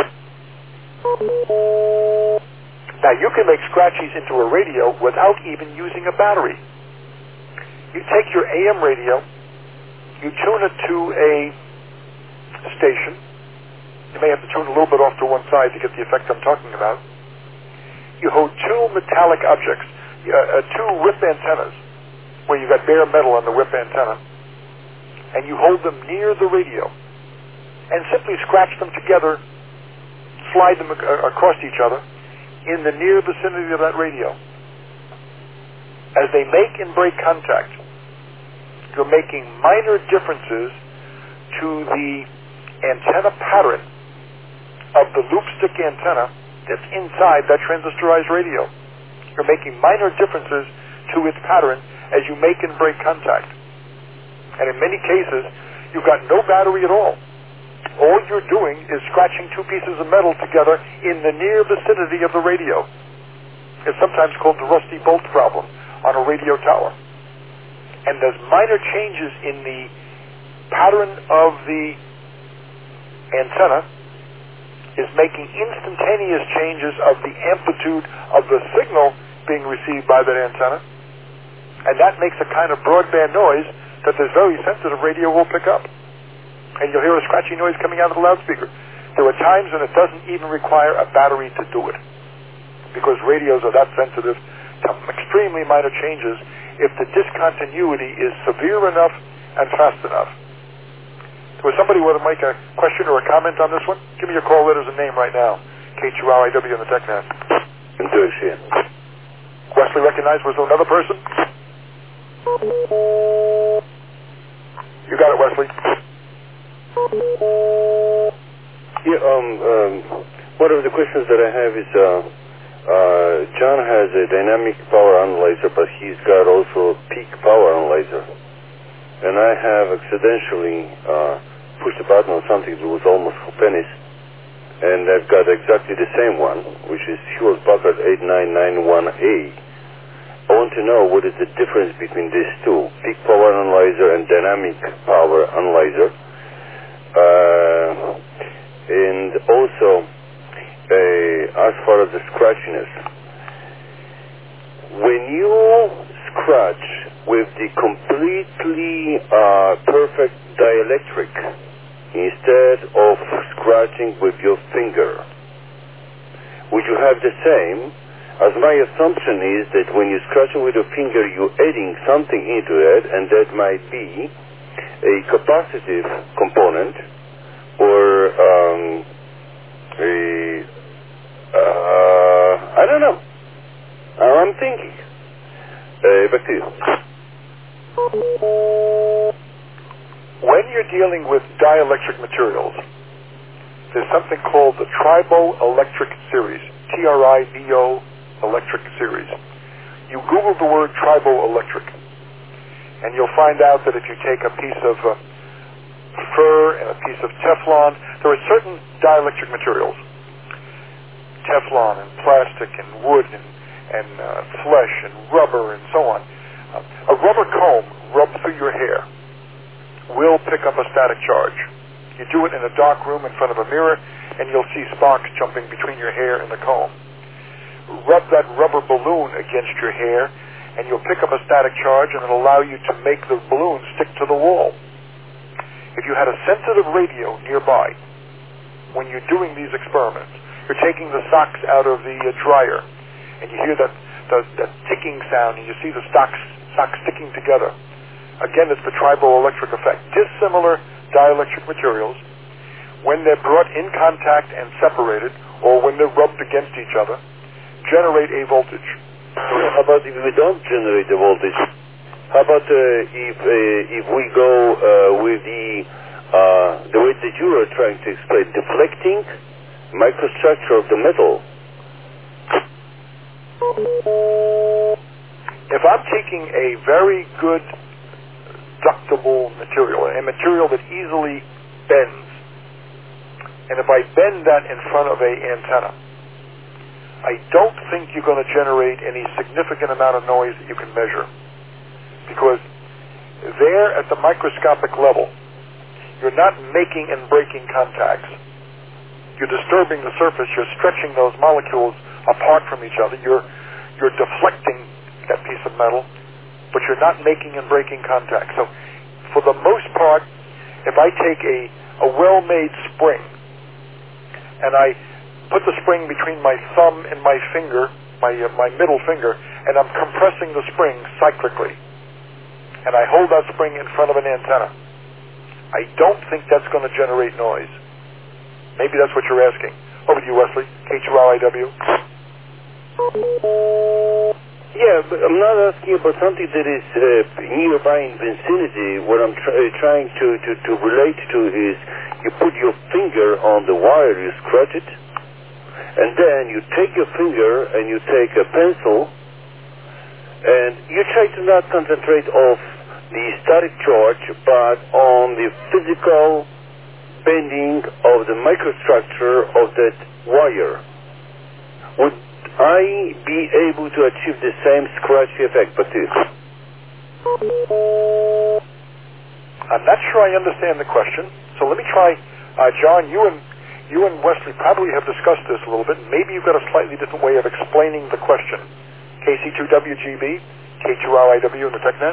Now you can make scratchies into a radio without even using a battery. You take your A M radio, you tune it to a station. You may have to tune a little bit off to one side to get the effect I'm talking about. You hold two metallic objects, uh, uh, two whip antennas, where you've got bare metal on the whip antenna, and you hold them near the radio, and simply scratch them together, slide them ac- across each other, in the near vicinity of that radio. As they make and break contact, you're making minor differences to the antenna pattern of the loop stick antenna that's inside that transistorized radio. You're making minor differences to its pattern as you make and break contact. And in many cases, you've got no battery at all. All you're doing is scratching two pieces of metal together in the near vicinity of the radio. It's sometimes called the rusty bolt problem on a radio tower. and there's minor changes in the pattern of the antenna, is making instantaneous changes of the amplitude of the signal being received by that antenna, and that makes a kind of broadband noise that this very sensitive radio will pick up. And you'll hear a scratchy noise coming out of the loudspeaker. There are times when it doesn't even require a battery to do it, because radios are that sensitive to extremely minor changes if the discontinuity is severe enough and fast enough. Was somebody want to make a question or a comment on this one? Give me your call letters and name right now. K two R I W on the TechNet. Wesley recognized. Was there another person? You got it, Wesley. Yeah, um, um, one of the questions that I have is, uh, uh, John has a dynamic power analyzer, but he's got also a peak power analyzer. And I have accidentally uh, pushed a button on something that was almost for pennies, and I've got exactly the same one, which is Hewlett Packard eight nine nine one A. I want to know what is the difference between these two, peak power analyzer and dynamic power analyzer. Uh, and also, uh, as far as the scratchiness, when you scratch with the completely uh, perfect dielectric instead of scratching with your finger, would you have the same? As my assumption is that when you're scratching with your finger, you're adding something into it, and that might be a capacitive component or um, a, uh, I don't know. I'm thinking. Uh, back to you. When you're dealing with dielectric materials, there's something called the triboelectric series, T R I B O electric series. You Google the word triboelectric, and you'll find out that if you take a piece of uh, fur and a piece of Teflon, there are certain dielectric materials, Teflon and plastic and wood and, and uh, flesh and rubber and so on. Uh, a rubber comb rubbed through your hair will pick up a static charge. You do it in a dark room in front of a mirror, and you'll see sparks jumping between your hair and the comb. Rub that rubber balloon against your hair, and you'll pick up a static charge, and it'll allow you to make the balloon stick to the wall. If you had a sensitive radio nearby, when you're doing these experiments, you're taking the socks out of the uh, dryer, and you hear that, that, that ticking sound, and you see the socks, socks sticking together. Again, it's the triboelectric effect. Dissimilar dielectric materials, when they're brought in contact and separated, or when they're rubbed against each other, generate a voltage. How about if we don't generate the voltage? How about uh, if uh, if we go uh, with the uh, the way that you are trying to explain, deflecting microstructure of the metal? If I'm taking a very good ductile material, a material that easily bends, and if I bend that in front of a antenna, I don't think you're going to generate any significant amount of noise that you can measure, because there at the microscopic level, you're not making and breaking contacts. You're disturbing the surface. You're stretching those molecules apart from each other. You're you're deflecting that piece of metal, but you're not making and breaking contact. So for the most part, if I take a, a well-made spring and I put the spring between my thumb and my finger, my uh, my middle finger, and I'm compressing the spring cyclically, and I hold that spring in front of an antenna, I don't think that's going to generate noise. Maybe that's what you're asking. Over to you, Wesley. K two R I W. Yeah, but I'm not asking about something that is uh, nearby in vicinity. What I'm try- trying to, to, to relate to is you put your finger on the wire, you scratch it, and then you take your finger and you take a pencil and you try to not concentrate off the static charge but on the physical bending of the microstructure of that wire. Would I be able to achieve the same scratchy effect? But I'm not sure I understand the question, so let me try. Uh, John, you and you and Wesley probably have discussed this a little bit. Maybe you've got a slightly different way of explaining the question. K C two W G B, K two R I W in the TechNet?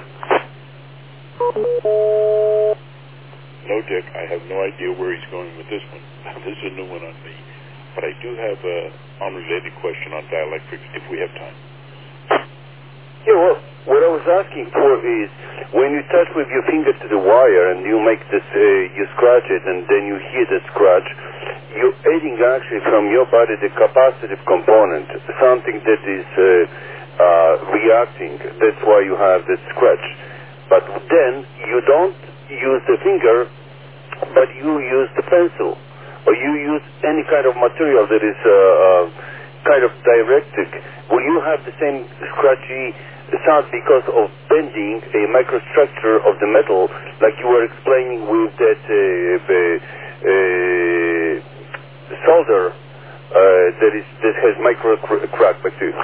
No, Dick, I have no idea where he's going with this one. This is a new one on me. But I do have an unrelated question on dielectrics if we have time. Yeah, well, what I was asking for is when you touch with your finger to the wire and you make this, uh, you scratch it and then you hear the scratch, you're adding actually from your body the capacitive component, something that is uh, uh, reacting. That's why you have the scratch. But then you don't use the finger, but you use the pencil, or you use any kind of material that is uh, uh, kind of dielectric. Will you have the same scratchy sound because of bending a microstructure of the metal, like you were explaining with that uh, uh, uh, solder uh, that is that has micro crack back to you?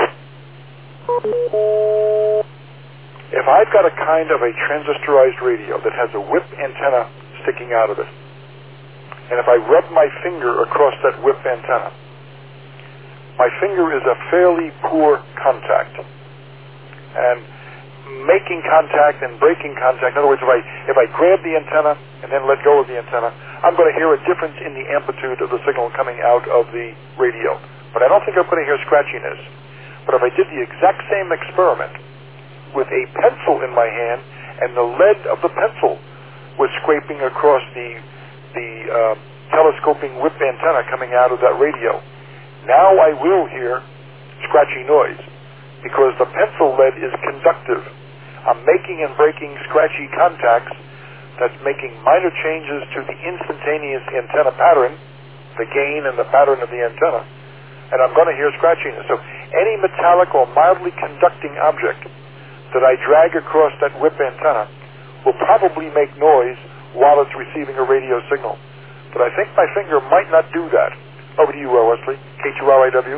If I've got a kind of a transistorized radio that has a whip antenna sticking out of it, and if I rub my finger across that whip antenna, my finger is a fairly poor contact. And making contact and breaking contact, in other words, if I, if I grab the antenna and then let go of the antenna, I'm going to hear a difference in the amplitude of the signal coming out of the radio. But I don't think I'm going to hear scratchiness. But if I did the exact same experiment with a pencil in my hand and the lead of the pencil was scraping across the, the uh, telescoping whip antenna coming out of that radio, now I will hear scratchy noise because the pencil lead is conductive. I'm making and breaking scratchy contacts that's making minor changes to the instantaneous antenna pattern, the gain and the pattern of the antenna, and I'm going to hear scratchiness. So any metallic or mildly conducting object that I drag across that whip antenna will probably make noise while it's receiving a radio signal. But I think my finger might not do that. Over to you, uh, Wesley. K two R I W.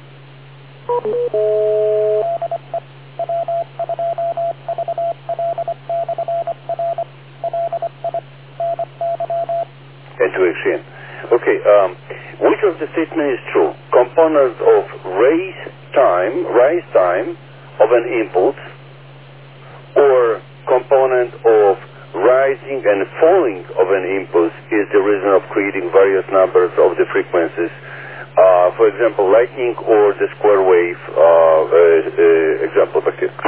And to exchange. Okay, um, which of the statement is true? Component of rise time, rise time of an impulse, or component of rising and falling of an impulse is the reason of creating various numbers of the frequencies. Uh, for example, lightning or the square wave uh, uh, uh, example back here.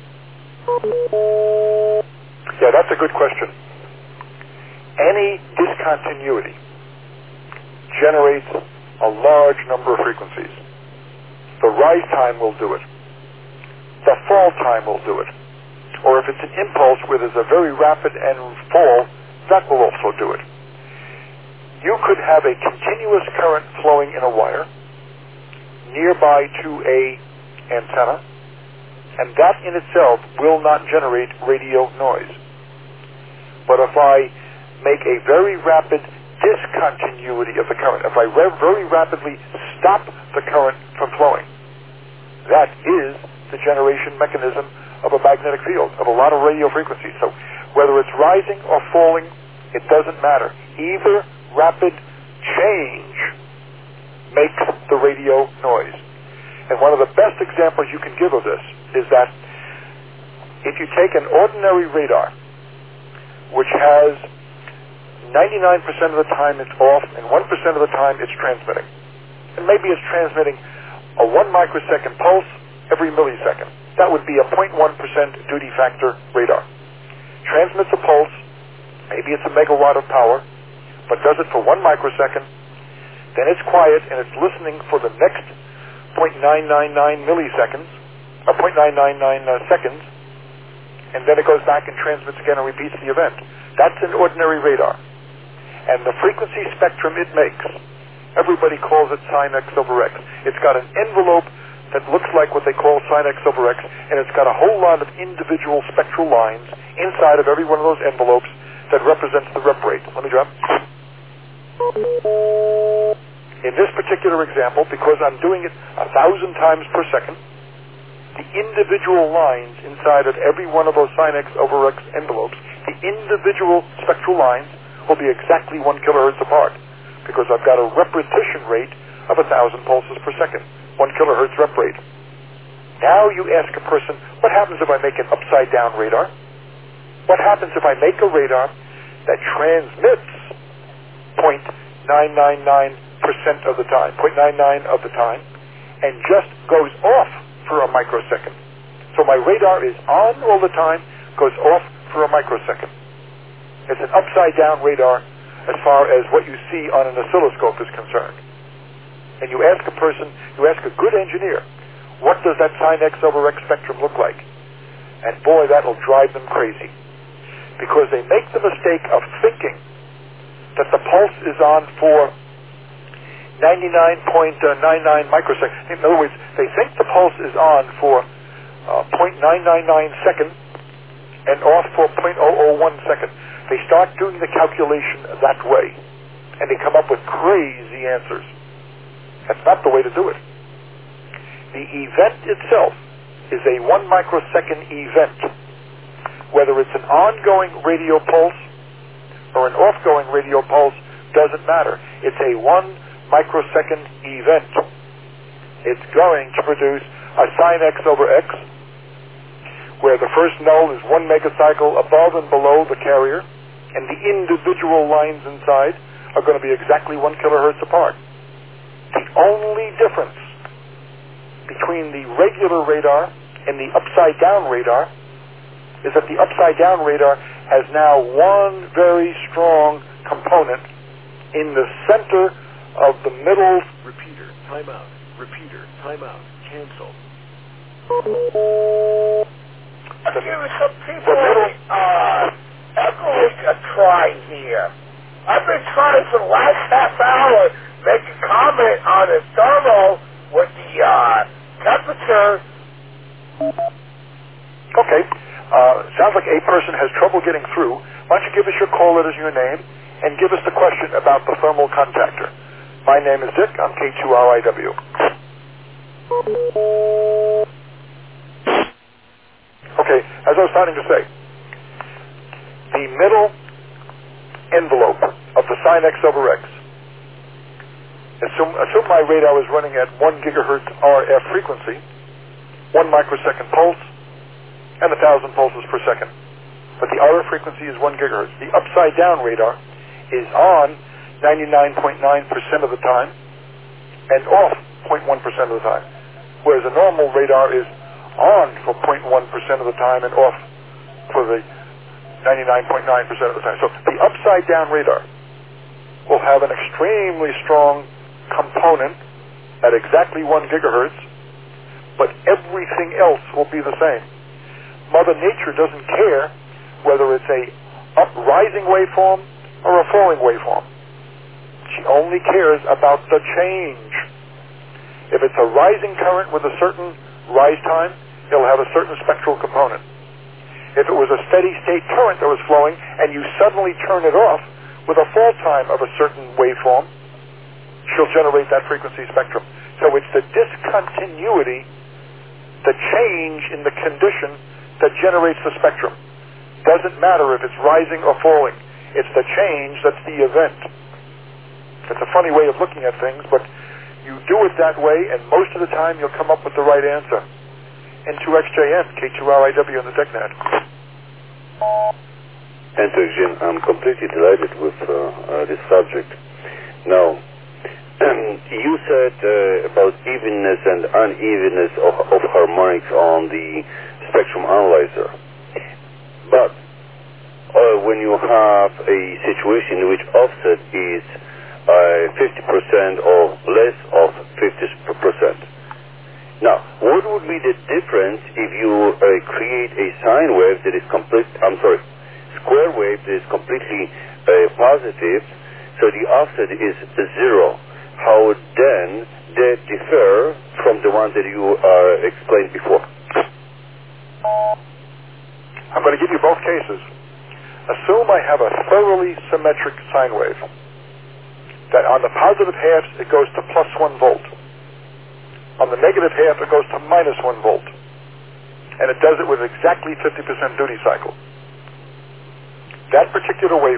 Yeah, that's a good question. Any discontinuity generates a large number of frequencies. The rise time will do it. The fall time will do it. Or if it's an impulse where there's a very rapid and fall, that will also do it. You could have a continuous current flowing in a wire nearby to a antenna, and that in itself will not generate radio noise. But if I make a very rapid discontinuity of the current, if I re- very rapidly stop the current from flowing, that is the generation mechanism of a magnetic field, of a lot of radio frequencies. So whether it's rising or falling, it doesn't matter. Either rapid change makes the radio noise. And one of the best examples you can give of this is that if you take an ordinary radar, which has ninety-nine percent of the time it's off and one percent of the time it's transmitting, and maybe it's transmitting a one microsecond pulse every millisecond. That would be a zero point one percent duty factor radar. Transmits a pulse, maybe it's a megawatt of power, but does it for one microsecond, then it's quiet and it's listening for the next zero point nine nine nine milliseconds, or zero point nine nine nine uh, seconds, and then it goes back and transmits again and repeats the event. That's an ordinary radar. And the frequency spectrum it makes, everybody calls it sine X over X. It's got an envelope that looks like what they call sine X over X, and it's got a whole lot of individual spectral lines inside of every one of those envelopes that represents the rep rate. Let me drop. In this particular example, because I'm doing it a thousand times per second, the individual lines inside of every one of those sin X over X envelopes, the individual spectral lines will be exactly one kilohertz apart, because I've got a repetition rate of a thousand pulses per second, one kilohertz rep rate. Now you ask a person, what happens if I make an upside down radar? What happens if I make a radar that transmits zero point nine nine nine percent of the time, zero point nine nine of the time, and just goes off for a microsecond? So my radar is on all the time, goes off for a microsecond. It's an upside down radar as far as what you see on an oscilloscope is concerned. And you ask a person, you ask a good engineer, what does that sin X over X spectrum look like? And boy, that'll drive them crazy. Because they make the mistake of thinking that the pulse is on for ninety-nine point nine nine microseconds. In other words, they think the pulse is on for uh, zero point nine nine nine seconds and off for zero point zero zero one seconds. They start doing the calculation that way, and they come up with crazy answers. That's not the way to do it. The event itself is a one microsecond event. Whether it's an ongoing radio pulse or an off-going radio pulse doesn't matter. It's a one microsecond event. It's going to produce a sin X over X, where the first null is one megacycle above and below the carrier, and the individual lines inside are going to be exactly one kilohertz apart. The only difference between the regular radar and the upside-down radar is that the upside-down radar has now one very strong component in the center of the middle. Repeater, timeout. Repeater, timeout. Cancel. I'm giving some people uh, echoing a try here. I've been trying for the last half hour make a comment on the thermal with the uh, temperature. Okay. Uh, sounds like a person has trouble getting through. Why don't you give us your call letters and your name, and give us the question about the thermal contactor. My name is Dick. I'm K two R I W. Okay, as I was starting to say, the middle envelope of the sin X over X, assume, assume my radar is running at one gigahertz R F frequency, one microsecond pulse, and a thousand pulses per second. But the R F frequency is one gigahertz. The upside down radar is on ninety-nine point nine percent of the time and off zero point one percent of the time, whereas a normal radar is on for zero point one percent of the time and off for the ninety-nine point nine percent of the time. So the upside down radar will have an extremely strong component at exactly one gigahertz, but everything else will be the same. Mother Nature doesn't care whether it's a up-rising waveform or a falling waveform. She only cares about the change. If it's a rising current with a certain rise time, it'll have a certain spectral component. If it was a steady state current that was flowing and you suddenly turn it off with a fall time of a certain waveform, she'll generate that frequency spectrum. So it's the discontinuity, the change in the condition that generates the spectrum. Doesn't matter if it's rising or falling. It's the change that's the event. It's a funny way of looking at things, but you do it that way, and most of the time you'll come up with the right answer. N two X J N, K two R I W on the TechNet. N two X J N, I'm completely delighted with uh, uh, this subject. Now, you said uh, about evenness and unevenness of, of harmonics on the spectrum analyzer. But uh, when you have a situation in which offset is uh, fifty percent or less of fifty percent. Now, what would be the difference if you uh, create a sine wave that is complete, I'm sorry, square wave that is completely uh, positive, so the offset is zero? How would then that differ from the one that you uh, explained before? I'm going to give you both cases. Assume I have a thoroughly symmetric sine wave. That on the positive halves, it goes to plus one volt. On the negative half, it goes to minus one volt. and it does it with exactly fifty percent duty cycle. That particular wave